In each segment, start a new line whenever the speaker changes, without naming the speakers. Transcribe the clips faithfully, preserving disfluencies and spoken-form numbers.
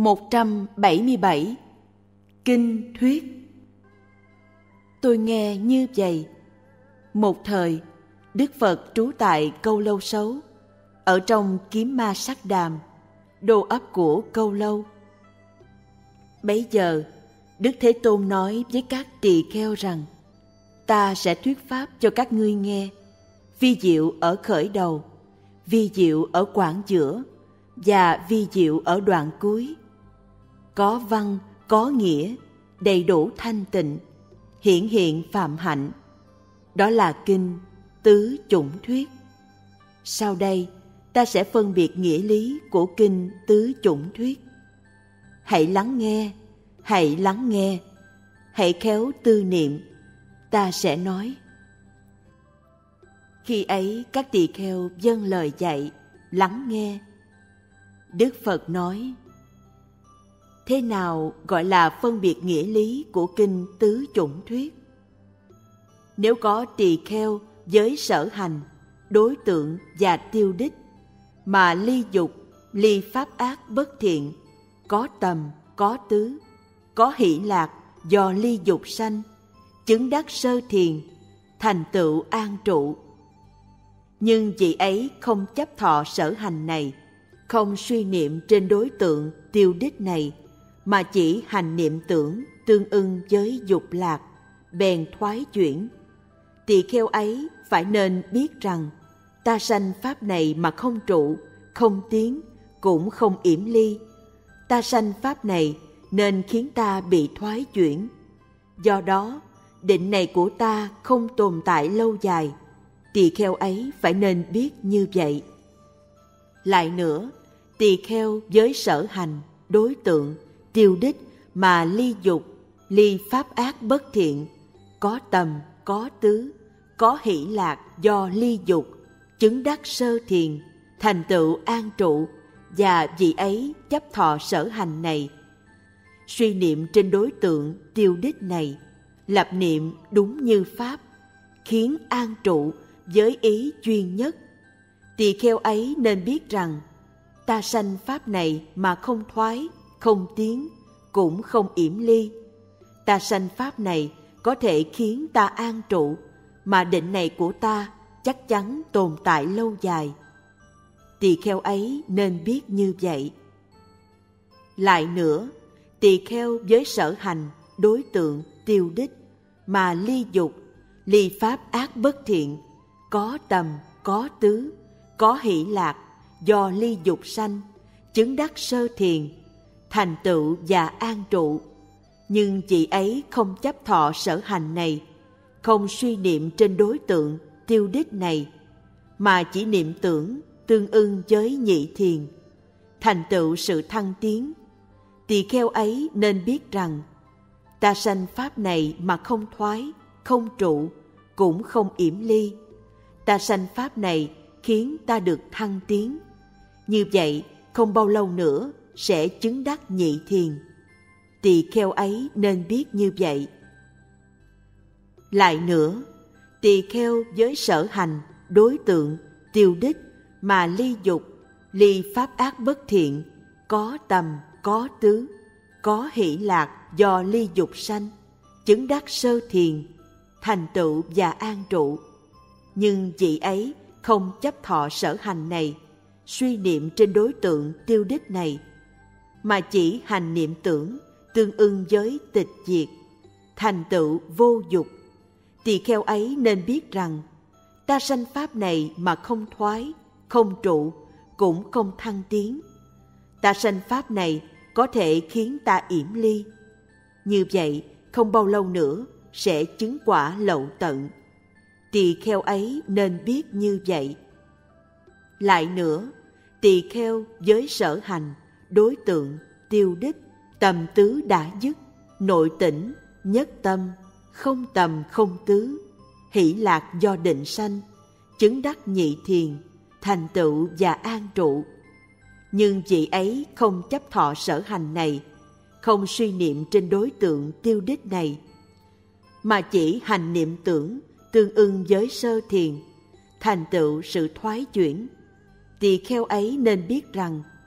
một trăm bảy mươi bảy. Kinh thuyết. Tôi nghe như vậy. Một thời, Đức Phật trú tại Câu Lâu Xấu, ở trong Kiếm Ma Sắc Đàm, đô ấp của Câu Lâu. Bấy giờ, Đức Thế Tôn nói với các tỳ kheo rằng: Ta sẽ thuyết pháp cho các ngươi nghe, vi diệu ở khởi đầu, vi diệu ở quãng giữa, và vi diệu ở đoạn cuối. Có văn, có nghĩa, đầy đủ thanh tịnh, hiển hiện phạm hạnh. Đó là kinh Tứ Chủng Thuyết. Sau đây, ta sẽ phân biệt nghĩa lý của kinh Tứ Chủng Thuyết. Hãy lắng nghe, hãy lắng nghe, hãy khéo tư niệm, ta sẽ nói. Khi ấy các tỳ kheo vâng lời dạy, lắng nghe. Đức Phật nói: Thế nào gọi là phân biệt nghĩa lý của kinh Tứ Chủng Thuyết? Nếu có tỳ kheo với sở hành, đối tượng và tiêu đích, mà ly dục, ly pháp ác bất thiện, có tầm, có tứ, có hỷ lạc do ly dục sanh, chứng đắc sơ thiền, thành tựu an trụ. Nhưng vị ấy không chấp thọ sở hành này, không suy niệm trên đối tượng tiêu đích này, mà chỉ hành niệm tưởng tương ưng với dục lạc, bèn thoái chuyển. Tỳ kheo ấy phải nên biết rằng ta sanh pháp này mà không trụ, không tiến, cũng không yểm ly. Ta sanh pháp này nên khiến ta bị thoái chuyển. Do đó, định này của ta không tồn tại lâu dài. Tỳ kheo ấy phải nên biết như vậy. Lại nữa, tỳ kheo với sở hành, đối tượng, tiêu đích mà ly dục, ly pháp ác bất thiện, có tầm, có tứ, có hỷ lạc do ly dục, chứng đắc sơ thiền, thành tựu an trụ, và vị ấy chấp thọ sở hành này. Suy niệm trên đối tượng tiêu đích này, lập niệm đúng như pháp, khiến an trụ với ý chuyên nhất. Tỳ kheo ấy nên biết rằng ta sanh pháp này mà không thoái, không tiến, cũng không yểm ly. Ta sanh pháp này có thể khiến ta an trụ, mà định này của ta chắc chắn tồn tại lâu dài. Tỳ kheo ấy nên biết như vậy. Lại nữa, tỳ kheo với sở hành, đối tượng, tiêu đích, mà ly dục, ly pháp ác bất thiện, có tầm, có tứ, có hỷ lạc do ly dục sanh, chứng đắc sơ thiền, thành tựu và an trụ. Nhưng chị ấy không chấp thọ sở hành này, không suy niệm trên đối tượng tiêu đích này, mà chỉ niệm tưởng tương ưng với nhị thiền, thành tựu sự thăng tiến. Tỳ kheo ấy nên biết rằng ta sanh pháp này mà không thoái, không trụ, cũng không yểm ly. Ta sanh pháp này khiến ta được thăng tiến. Như vậy, không bao lâu nữa sẽ chứng đắc nhị thiền. Tỳ kheo ấy nên biết như vậy. Lại nữa, tỳ kheo với sở hành, đối tượng, tiêu đích, mà ly dục, ly pháp ác bất thiện, có tầm, có tứ, có hỷ lạc do ly dục sanh, chứng đắc sơ thiền, thành tựu và an trụ. Nhưng vị ấy không chấp thọ sở hành này, suy niệm trên đối tượng tiêu đích này, mà chỉ hành niệm tưởng tương ưng với tịch diệt, thành tựu vô dục. Tỳ kheo ấy nên biết rằng ta sanh pháp này mà không thoái, không trụ, cũng không thăng tiến. Ta sanh pháp này có thể khiến ta yểm ly. Như vậy, không bao lâu nữa sẽ chứng quả lậu tận. Tỳ kheo ấy nên biết như vậy. Lại nữa, tỳ kheo với sở hành, đối tượng, tiêu đích, tầm tứ đã dứt, nội tỉnh, nhất tâm, không tầm không tứ, hỷ lạc do định sanh, chứng đắc nhị thiền, thành tựu và an trụ. Nhưng vị ấy không chấp thọ sở hành này, không suy niệm trên đối tượng tiêu đích này, mà chỉ hành niệm tưởng tương ưng với sơ thiền, thành tựu sự thoái chuyển. Tỳ kheo ấy nên biết rằng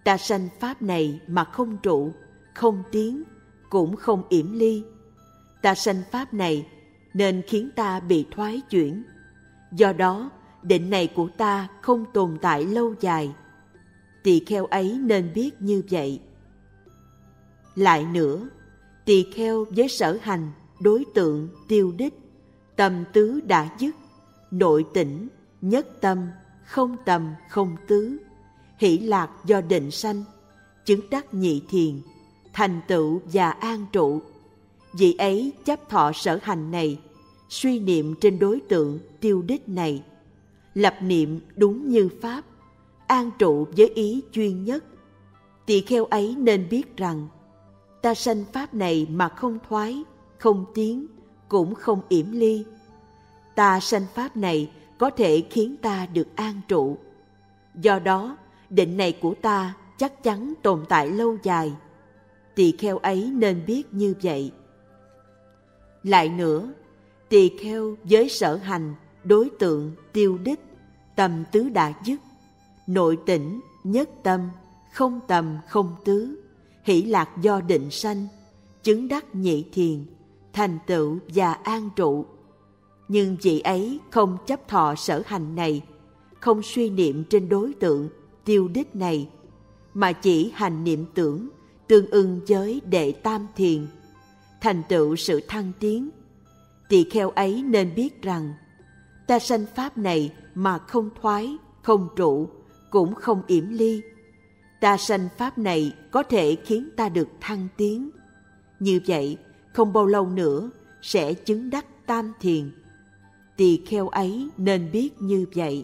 Ta sanh pháp này mà không trụ, không tiến, cũng không yểm ly. Ta sanh pháp này nên khiến ta bị thoái chuyển. Do đó, định này của ta không tồn tại lâu dài. Tỳ kheo ấy nên biết như vậy. Lại nữa, tỳ kheo với sở hành, đối tượng, tiêu đích, tâm tứ đã dứt, nội tỉnh, nhất tâm, không tầm, không tứ, hỷ lạc do định sanh, chứng đắc nhị thiền, thành tựu và an trụ. Vị ấy chấp thọ sở hành này, suy niệm trên đối tượng tiêu đích này, lập niệm đúng như pháp, an trụ với ý chuyên nhất. Tỳ kheo ấy nên biết rằng, ta sanh pháp này mà không thoái, không tiến, cũng không yểm ly. Ta sanh pháp này có thể khiến ta được an trụ. Do đó, định này của ta chắc chắn tồn tại lâu dài. Tỳ kheo ấy nên biết như vậy. Lại nữa, tỳ kheo với sở hành, đối tượng, tiêu đích, tâm tứ đã dứt, nội tỉnh, nhất tâm, không tầm, không tứ, hỷ lạc do định sanh, chứng đắc nhị thiền, thành tựu và an trụ. Nhưng vị ấy không chấp thọ sở hành này, không suy niệm trên đối tượng, tiêu đích này, mà chỉ hành niệm tưởng, tương ưng với đệ tam thiền, thành tựu sự thăng tiến. Tỳ kheo ấy nên biết rằng, ta sanh pháp này mà không thoái, không trụ, cũng không yểm ly. Ta sanh pháp này có thể khiến ta được thăng tiến. Như vậy, không bao lâu nữa sẽ chứng đắc tam thiền. Tỳ kheo ấy nên biết như vậy.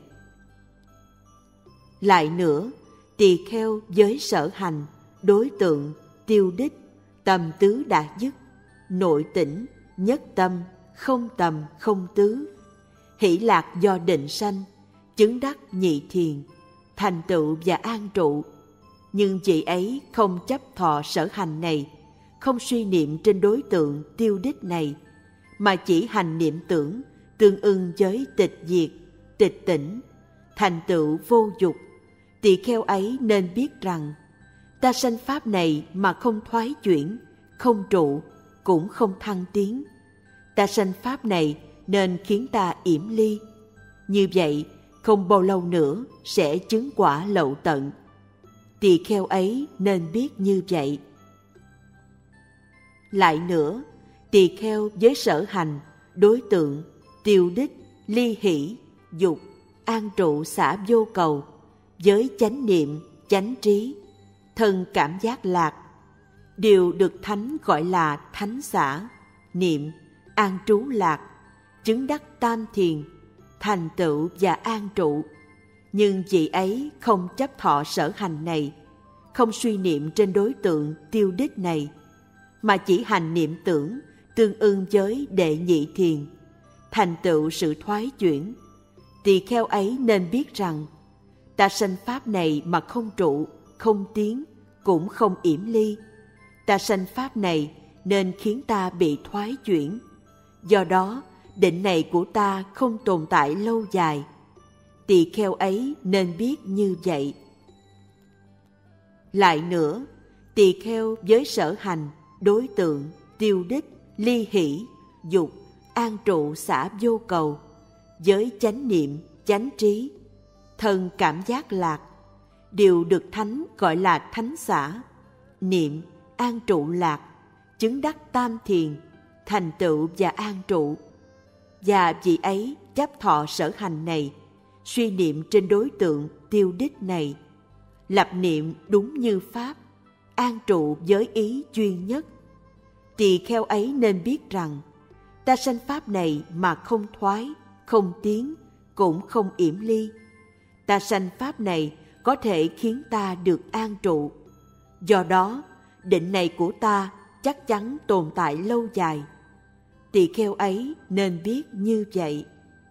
Lại nữa, tỳ kheo với sở hành, đối tượng, tiêu đích, tâm tứ đã dứt, nội tỉnh, nhất tâm, không tầm, không tứ, hỷ lạc do định sanh, chứng đắc nhị thiền, thành tựu và an trụ. Nhưng vị ấy không chấp thọ sở hành này, không suy niệm trên đối tượng tiêu đích này, mà chỉ hành niệm tưởng, tương ưng với tịch diệt, tịch tỉnh, thành tựu vô dục. Tỳ kheo ấy nên biết rằng, ta sanh pháp này mà không thoái chuyển, không trụ, cũng không thăng tiến. Ta sanh pháp này nên khiến ta yểm ly. Như vậy, không bao lâu nữa sẽ chứng quả lậu tận. Tỳ kheo ấy nên biết như vậy. Lại nữa, tỳ kheo với sở hành, đối tượng, tiêu đích, ly hỷ, dục, an trụ xả vô cầu, với chánh niệm, chánh trí, thân cảm giác lạc, đều được thánh gọi là thánh xả, niệm, an trú lạc, chứng đắc tam thiền, thành tựu và an trụ. Nhưng vị ấy không chấp thọ sở hành này, không suy niệm trên đối tượng tiêu đích này, mà chỉ hành niệm tưởng, tương ưng với đệ nhị thiền, thành tựu sự thoái chuyển. Tỳ kheo ấy nên biết rằng, ta sanh pháp này mà không trụ, không tiến, cũng không yểm ly. Ta sanh pháp này nên khiến ta bị thoái chuyển. Do đó, định này của ta không tồn tại lâu dài. Tỳ kheo ấy nên biết như vậy. Lại nữa, tỳ kheo với sở hành, đối tượng, tiêu đích, ly hỷ, dục, an trụ xả vô cầu, với chánh niệm, chánh trí, thân cảm giác lạc, đều được thánh gọi là thánh xả, niệm, an trụ lạc, chứng đắc tam thiền, thành tựu và an trụ. Và vị ấy chấp thọ sở hành này, suy niệm trên đối tượng tiêu đích này, lập niệm đúng như pháp, an trụ với ý chuyên nhất. Tỳ kheo ấy nên biết rằng, ta sanh pháp này mà không thoái, không tiến, cũng không yểm ly. Ta sanh pháp này có thể khiến ta được an trụ. Do đó, định này của ta chắc chắn tồn tại lâu dài. Tỳ kheo ấy nên biết như vậy.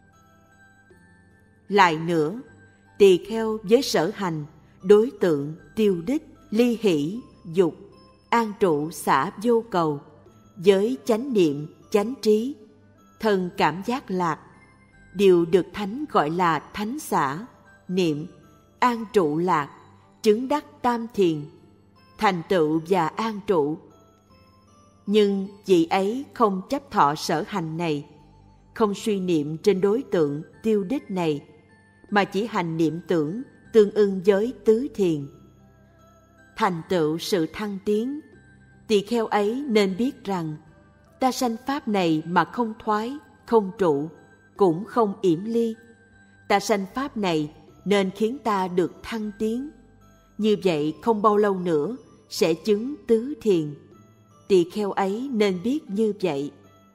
Lại nữa, tỳ kheo với sở hành, đối tượng, tiêu đích, ly hỷ, dục, an trụ xả vô cầu, với chánh niệm, chánh trí, thân cảm giác lạc, đều được thánh gọi là thánh xả, niệm, an trụ lạc, chứng đắc tam thiền, thành tựu và an trụ. Nhưng vị ấy không chấp thọ sở hành này, không suy niệm trên đối tượng tiêu đích này, mà chỉ hành niệm tưởng tương ưng với tứ thiền, thành tựu sự thăng tiến. Tỳ kheo ấy nên biết rằng ta sanh pháp này mà không thoái, không trụ, cũng không yểm ly. Ta sanh pháp này nên khiến ta được thăng tiến. Như vậy không bao lâu nữa sẽ chứng tứ thiền. Tỳ kheo ấy nên biết như vậy.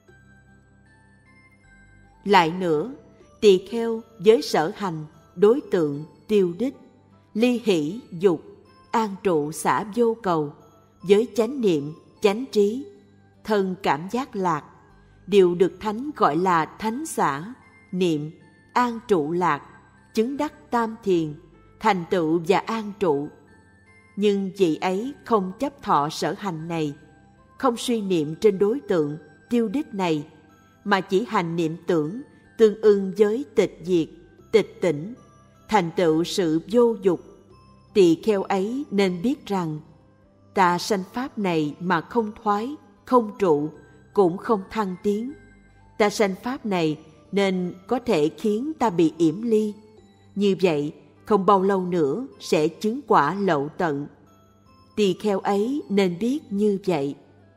Lại nữa, tỳ kheo với sở hành, đối tượng, tiêu đích, ly hỷ, dục, an trụ xả vô cầu, với chánh niệm, chánh trí, thân cảm giác lạc, đều được Thánh gọi là thánh xả, niệm, an trụ lạc, chứng đắc tam thiền, thành tựu và an trụ. Nhưng vị ấy không chấp thọ sở hành này, không suy niệm trên đối tượng tiêu đích này, mà chỉ hành niệm tưởng tương ưng với tịch diệt, tịch tỉnh, thành tựu sự vô dục. Tỳ kheo ấy nên biết rằng ta sanh pháp này mà không thoái, không trụ, cũng không thăng tiến. Ta sanh pháp này nên có thể khiến ta bị yểm ly. Như vậy không bao lâu nữa sẽ chứng quả lậu tận. Tỳ kheo ấy nên biết như vậy.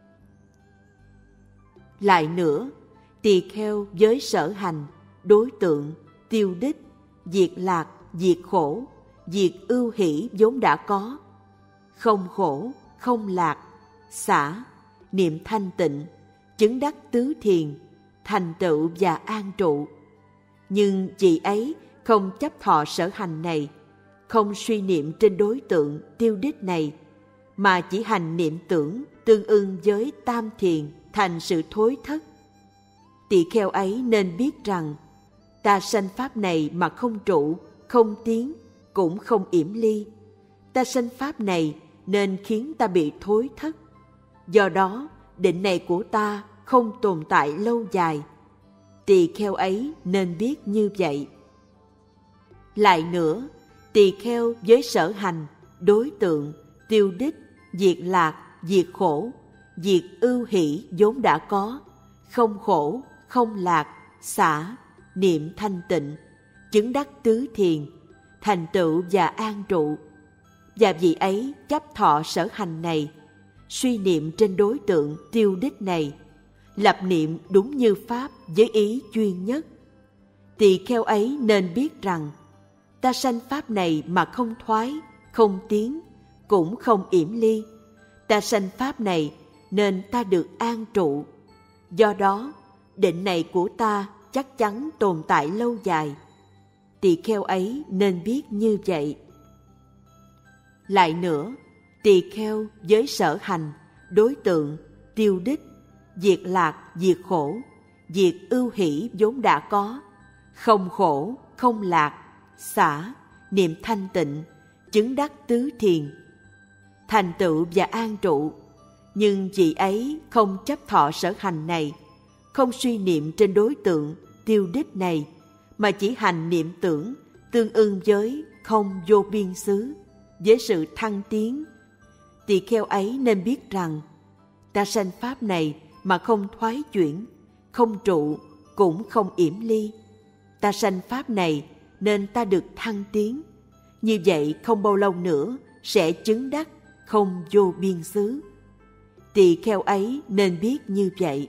Lại nữa, tỳ kheo với sở hành, đối tượng, tiêu đích, diệt lạc, diệt khổ, diệt ưu hỷ vốn đã có, không khổ, không lạc, xả, niệm thanh tịnh, chứng đắc tứ thiền, thành tựu và an trụ. Nhưng vị ấy không chấp thọ sở hành này, không suy niệm trên đối tượng tiêu đích này, mà chỉ hành niệm tưởng tương ưng với tam thiền, thành sự thối thất. Tỳ kheo ấy nên biết rằng ta sanh pháp này mà không trụ, không tiến, cũng không yểm ly. Ta sanh pháp này nên khiến ta bị thối thất. Do đó, định này của ta không tồn tại lâu dài. Tỳ kheo ấy nên biết như vậy. Lại nữa, tỳ kheo với sở hành, đối tượng, tiêu đích, diệt lạc, diệt khổ, diệt ưu hỷ vốn đã có, không khổ, không lạc, xả, niệm thanh tịnh, chứng đắc tứ thiền, thành tựu và an trụ. Và vị ấy chấp thọ sở hành này, suy niệm trên đối tượng tiêu đích này, lập niệm đúng như pháp với ý chuyên nhất. Tỳ kheo ấy nên biết rằng ta sanh pháp này mà không thoái, không tiến, cũng không yểm ly. Ta sanh pháp này nên ta được an trụ. Do đó, định này của ta chắc chắn tồn tại lâu dài. Tỳ kheo ấy nên biết như vậy. Lại nữa, tỳ kheo với sở hành, đối tượng, tiêu đích, diệt lạc, diệt khổ, diệt ưu hỷ vốn đã có, không khổ, không lạc, xả, niệm thanh tịnh, chứng đắc tứ thiền, thành tựu và an trụ. Nhưng vị ấy không chấp thọ sở hành này, không suy niệm trên đối tượng tiêu đích này, mà chỉ hành niệm tưởng tương ưng với không vô biên xứ, với sự thăng tiến. Tỳ kheo ấy nên biết rằng ta sanh pháp này mà không thoái chuyển, không trụ, cũng không yểm ly. Ta sanh pháp này nên ta được thăng tiến. Như vậy không bao lâu nữa sẽ chứng đắc không vô biên xứ. Tỳ kheo ấy nên biết như vậy.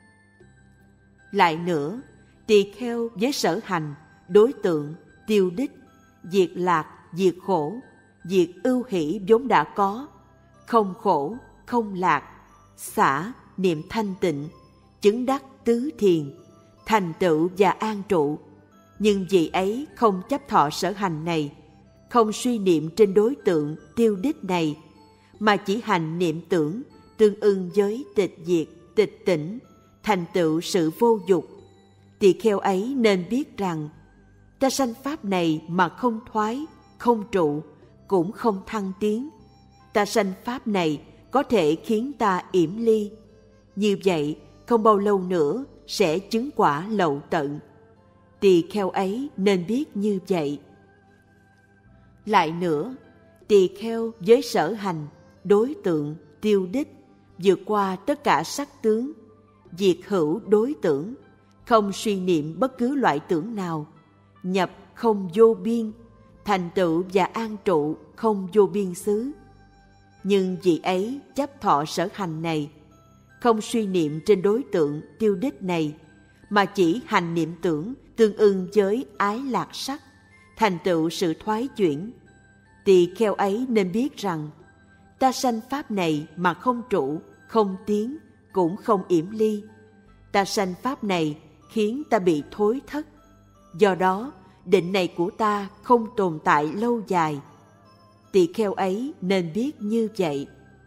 Lại nữa, tỳ kheo với sở hành, đối tượng, tiêu đích, diệt lạc, diệt khổ, diệt ưu hỷ vốn đã có, không khổ, không lạc, xả, niệm thanh tịnh, chứng đắc tứ thiền, thành tựu và an trụ. Nhưng vị ấy không chấp thọ sở hành này, không suy niệm trên đối tượng tiêu đích này, mà chỉ hành niệm tưởng tương ưng với tịch diệt, tịch tỉnh, thành tựu sự vô dục. Tỳ kheo ấy nên biết rằng ta sanh pháp này mà không thoái, không trụ, cũng không thăng tiến. Ta sanh pháp này có thể khiến ta yểm ly. Như vậy không bao lâu nữa sẽ chứng quả lậu tận. Tỳ kheo ấy nên biết như vậy. Lại nữa, Tỳ kheo với sở hành, đối tượng, tiêu đích, vượt qua tất cả sắc tướng, diệt hữu đối tưởng, không suy niệm bất cứ loại tưởng nào, nhập không vô biên, thành tựu và an trụ không vô biên xứ. Nhưng vị ấy chấp thọ sở hành này, không suy niệm trên đối tượng tiêu đích này, mà chỉ hành niệm tưởng tương ưng với ái lạc sắc, thành tựu sự thoái chuyển. Tỳ kheo ấy nên biết rằng, ta sanh pháp này mà không trụ, không tiến, cũng không yểm ly. Ta sanh pháp này khiến ta bị thối thất. Do đó, định này của ta không tồn tại lâu dài. Tỳ kheo ấy nên biết như vậy.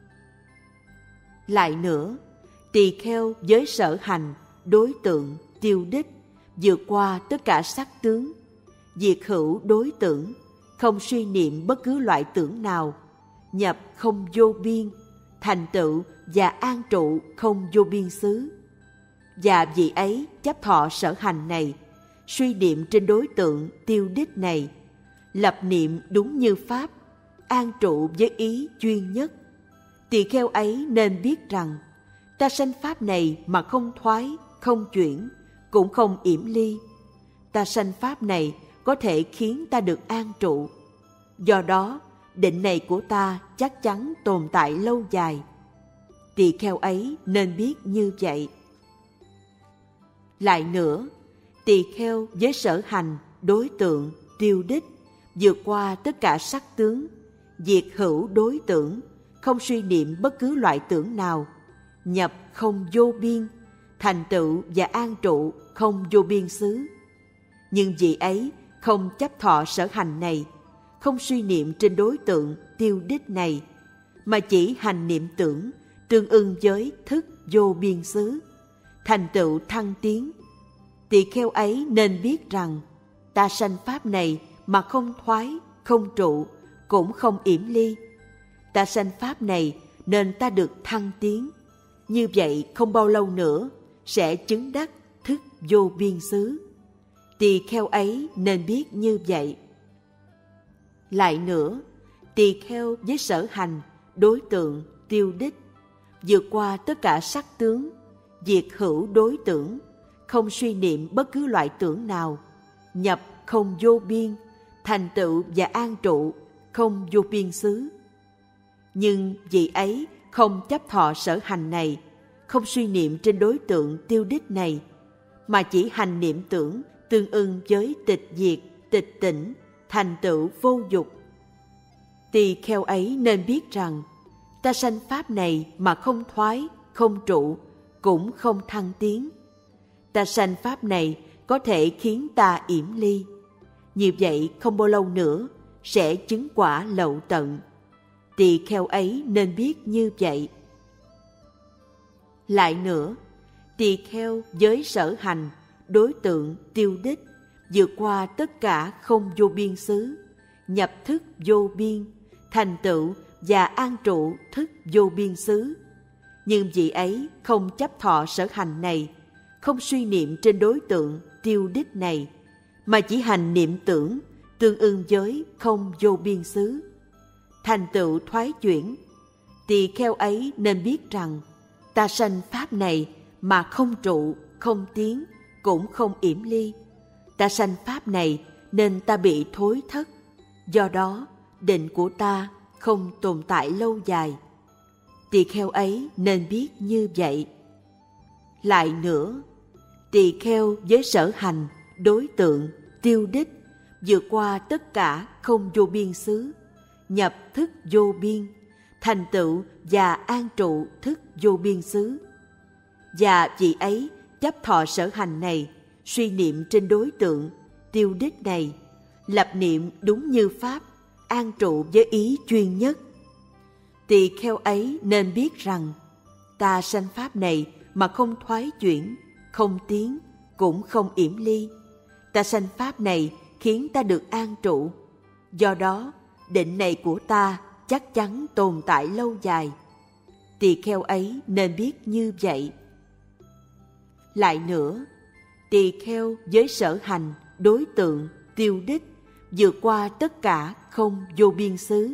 Lại nữa, tỳ kheo với sở hành, đối tượng, tiêu đích, vượt qua tất cả sắc tướng, diệt hữu đối tưởng, không suy niệm bất cứ loại tưởng nào, nhập không vô biên, thành tựu và an trụ không vô biên xứ. Và vị ấy chấp thọ sở hành này, suy niệm trên đối tượng tiêu đích này, lập niệm đúng như pháp, an trụ với ý chuyên nhất. Tỳ kheo ấy nên biết rằng, ta sanh pháp này mà không thoái, không chuyển, cũng không yểm ly. Ta sanh pháp này có thể khiến ta được an trụ. Do đó, định này của ta chắc chắn tồn tại lâu dài. Tỳ kheo ấy nên biết như vậy. Lại nữa, tỳ kheo với sở hành, đối tượng, tiêu đích, vượt qua tất cả sắc tướng, diệt hữu đối tưởng, không suy niệm bất cứ loại tưởng nào, nhập không vô biên, thành tựu và an trụ không vô biên xứ. Nhưng vị ấy không chấp thọ sở hành này, không suy niệm trên đối tượng tiêu đích này, mà chỉ hành niệm tưởng tương ưng với thức vô biên xứ, thành tựu thăng tiến. Tỳ kheo ấy nên biết rằng, ta sanh pháp này mà không thoái, không trụ, cũng không yểm ly. Ta sanh pháp này nên ta được thăng tiến. Như vậy không bao lâu nữa sẽ chứng đắc thức vô biên xứ. Tỳ kheo ấy nên biết như vậy. Lại nữa, tỳ kheo với sở hành, đối tượng, tiêu đích, vượt qua tất cả sắc tướng, diệt hữu đối tưởng, không suy niệm bất cứ loại tưởng nào, nhập không vô biên, thành tựu và an trụ không vô biên xứ. Nhưng vị ấy không chấp thọ sở hành này, không suy niệm trên đối tượng tiêu đích này, mà chỉ hành niệm tưởng tương ưng với tịch diệt, tịch tỉnh, thành tựu vô dục. Tỳ kheo ấy nên biết rằng, ta sanh pháp này mà không thoái, không trụ, cũng không thăng tiến. Ta sanh pháp này có thể khiến ta yểm ly. Như vậy không bao lâu nữa sẽ chứng quả lậu tận. Tỳ kheo ấy nên biết như vậy. Lại nữa, tỳ kheo với sở hành, đối tượng, tiêu đích, vượt qua tất cả không vô biên xứ, nhập thức vô biên, thành tựu và an trụ thức vô biên xứ. Nhưng vị ấy không chấp thọ sở hành này, không suy niệm trên đối tượng tiêu đích này, mà chỉ hành niệm tưởng tương ưng với không vô biên xứ, thành tựu thoái chuyển. Tỳ kheo ấy nên biết rằng, ta sanh pháp này mà không trụ, không tiến, cũng không yểm ly. Ta sanh pháp này nên ta bị thối thất. Do đó, định của ta không tồn tại lâu dài. Tỳ kheo ấy nên biết như vậy. Lại nữa, tỳ kheo với sở hành, đối tượng, tiêu đích, vượt qua tất cả không vô biên xứ, nhập thức vô biên, thành tựu và an trụ thức vô biên xứ. Và vị ấy chấp thọ sở hành này, suy niệm trên đối tượng tiêu đích này, lập niệm đúng như pháp, an trụ với ý chuyên nhất. Tỳ kheo ấy nên biết rằng, ta sanh pháp này mà không thoái chuyển, không tiến, cũng không yểm ly. Ta sanh pháp này khiến ta được an trụ. Do đó, định này của ta chắc chắn tồn tại lâu dài. Tỳ kheo ấy nên biết như vậy. Lại nữa, tỳ kheo với sở hành, đối tượng, tiêu đích, vượt qua tất cả không vô biên xứ,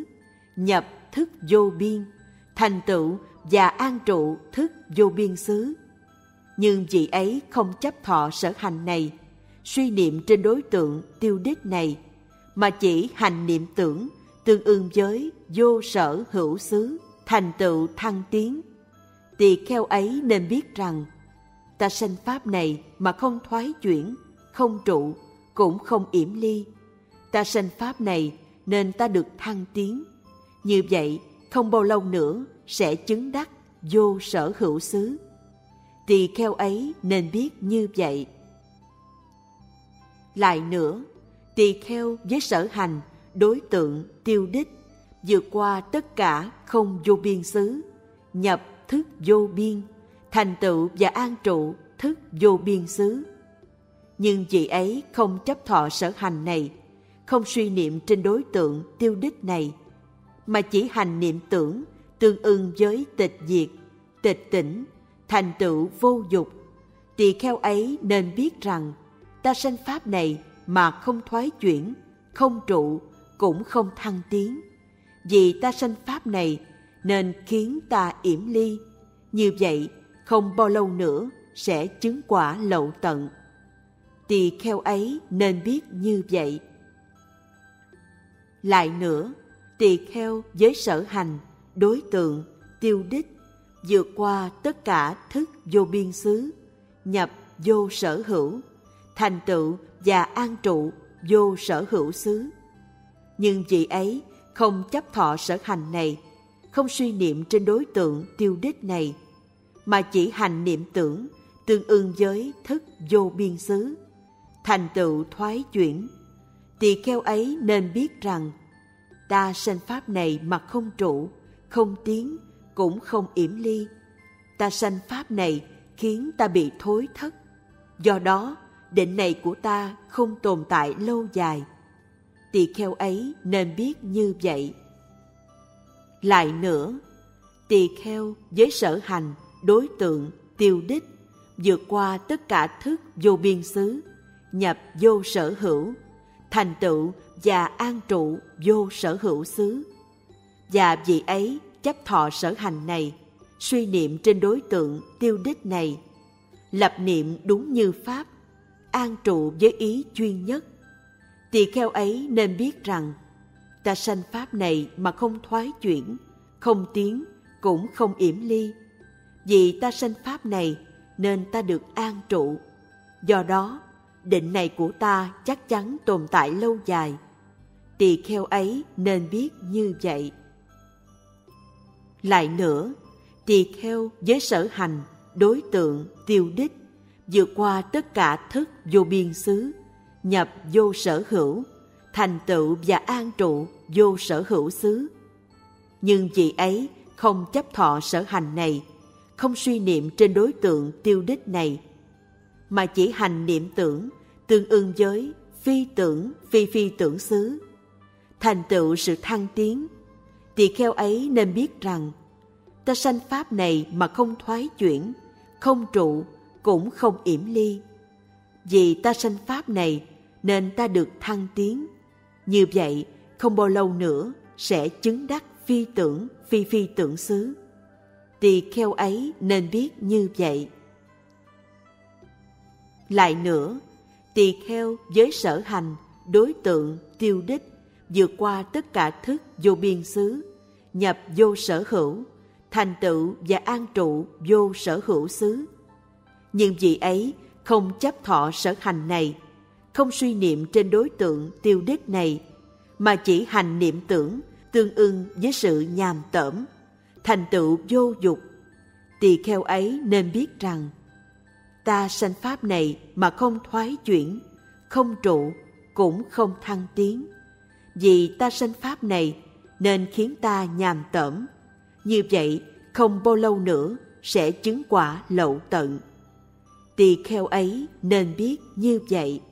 nhập thức vô biên, thành tựu và an trụ thức vô biên xứ. Nhưng vị ấy không chấp thọ sở hành này, suy niệm trên đối tượng tiêu đích này, mà chỉ hành niệm tưởng tương ưng với vô sở hữu xứ, thành tựu thăng tiến. Tỳ kheo ấy nên biết rằng, ta sanh pháp này mà không thoái chuyển, không trụ, cũng không yểm ly. Ta sanh pháp này nên ta được thăng tiến. Như vậy, không bao lâu nữa sẽ chứng đắc vô sở hữu xứ. Tỳ kheo ấy nên biết như vậy. Lại nữa, tỳ kheo với sở hành, đối tượng, tiêu đích, vượt qua tất cả không vô biên xứ, nhập thức vô biên, thành tựu và an trụ thức vô biên xứ. Nhưng vị ấy không chấp thọ sở hành này, không suy niệm trên đối tượng tiêu đích này, mà chỉ hành niệm tưởng tương ưng với tịch diệt, tịch tỉnh, thành tựu vô dục. Tỳ kheo ấy nên biết rằng, ta sanh pháp này mà không thoái chuyển, không trụ, cũng không thăng tiến. Vì ta sanh pháp này nên khiến ta yểm ly. Như vậy, không bao lâu nữa sẽ chứng quả lậu tận. Tỳ kheo ấy nên biết như vậy. Lại nữa, tỳ kheo với sở hành, đối tượng, tiêu đích, vượt qua tất cả thức vô biên xứ, nhập vô sở hữu, thành tựu và an trụ vô sở hữu xứ. Nhưng vị ấy không chấp thọ sở hành này, không suy niệm trên đối tượng tiêu đích này, mà chỉ hành niệm tưởng tương ưng với thức vô biên xứ, thành tựu thoái chuyển. Tỳ kheo ấy nên biết rằng, ta sanh pháp này mà không trụ, không tiến, cũng không yểm ly. Ta sanh pháp này khiến ta bị thối thất. Do đó, định này của ta không tồn tại lâu dài. Tỳ kheo ấy nên biết như vậy. Lại nữa, tỳ kheo với sở hành, đối tượng, tiêu đích, vượt qua tất cả thức vô biên xứ, nhập vô sở hữu, thành tựu và an trụ vô sở hữu xứ. Và vị ấy chấp thọ sở hành này, suy niệm trên đối tượng tiêu đích này, lập niệm đúng như pháp, an trụ với ý chuyên nhất. Tỳ kheo ấy nên biết rằng, ta sanh pháp này mà không thoái chuyển, không tiến, cũng không yểm ly. Vì ta sanh pháp này nên ta được an trụ. Do đó, định này của ta chắc chắn tồn tại lâu dài. Tỳ kheo ấy nên biết như vậy. Lại nữa, tỳ kheo với sở hành, đối tượng, tiêu đích, vượt qua tất cả thức vô biên xứ, nhập vô sở hữu, thành tựu và an trụ vô sở hữu xứ. Nhưng vị ấy không chấp thọ sở hành này, không suy niệm trên đối tượng tiêu đích này, mà chỉ hành niệm tưởng tương ưng với phi tưởng, phi phi tưởng xứ, thành tựu sự thăng tiến. Tỳ kheo ấy nên biết rằng, ta sanh pháp này mà không thoái chuyển, không trụ, cũng không yểm ly. Vì ta sanh pháp này nên ta được thăng tiến. Như vậy, không bao lâu nữa sẽ chứng đắc phi tưởng, phi phi tưởng xứ. Tỳ kheo ấy nên biết như vậy. Lại nữa, tỳ kheo với sở hành, đối tượng, tiêu đích, vượt qua tất cả thức vô biên xứ, nhập vô sở hữu, thành tựu và an trụ vô sở hữu xứ. Nhưng vị ấy không chấp thọ sở hành này, không suy niệm trên đối tượng tiêu đích này, mà chỉ hành niệm tưởng tương ưng với sự nhàm tởm, thành tựu vô dục. Tỳ kheo ấy nên biết rằng, ta sanh pháp này mà không thoái chuyển, không trụ, cũng không thăng tiến. Vì ta sanh pháp này nên khiến ta nhàm tởm. Như vậy, không bao lâu nữa sẽ chứng quả lậu tận. Tỳ kheo ấy nên biết như vậy.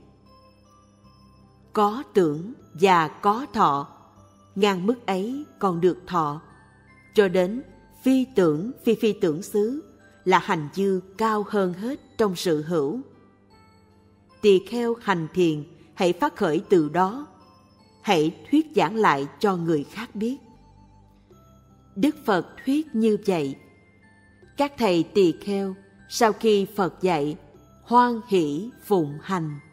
Có tưởng và có thọ, ngang mức ấy còn được thọ. Cho đến phi tưởng, phi phi tưởng xứ là hành dư cao hơn hết trong sự hữu. Tỳ kheo hành thiền hãy phát khởi từ đó, hãy thuyết giảng lại cho người khác biết. Đức Phật thuyết như vậy. Các thầy tỳ kheo sau khi Phật dạy, hoan hỷ phụng hành.